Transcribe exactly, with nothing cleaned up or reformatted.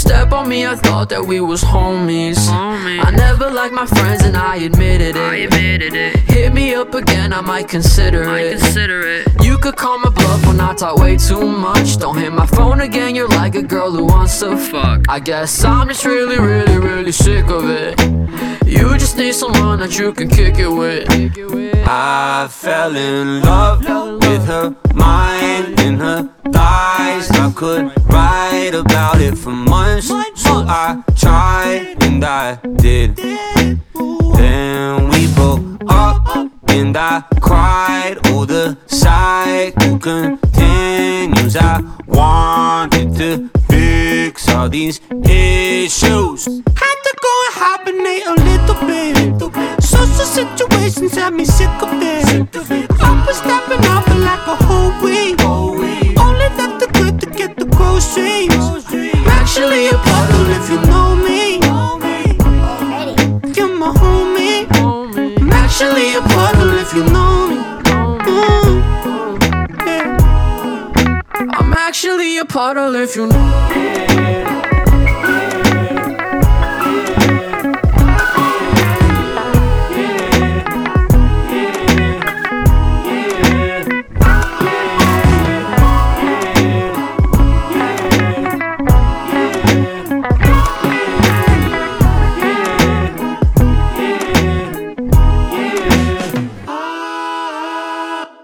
step on me, I thought that we was homies. Homie. I never liked my friends and I admitted it. I admitted it. Hit me up again, I might consider I it. consider it. You could call my bluff when I talk way too much. Don't hit my phone again, you're like a girl who wants to Fuck. I guess I'm just really, really, really sick of it. You just need someone that you can kick it with. I fell in love with her mind and her thighs. I could write about it for months, so I tried and I did. Then we broke up and I cried. Oh, the cycle continues. I wanted to fix all these issues. Had to go and hibernate a little bit. Social situations had me sick of it. I was stepping out for like a whole week. Only left the good to get the groceries. I'm actually a puddle if you know me. You're my homie. I'm actually a puddle if you know me. Mm, yeah. I'm actually a puddle if you know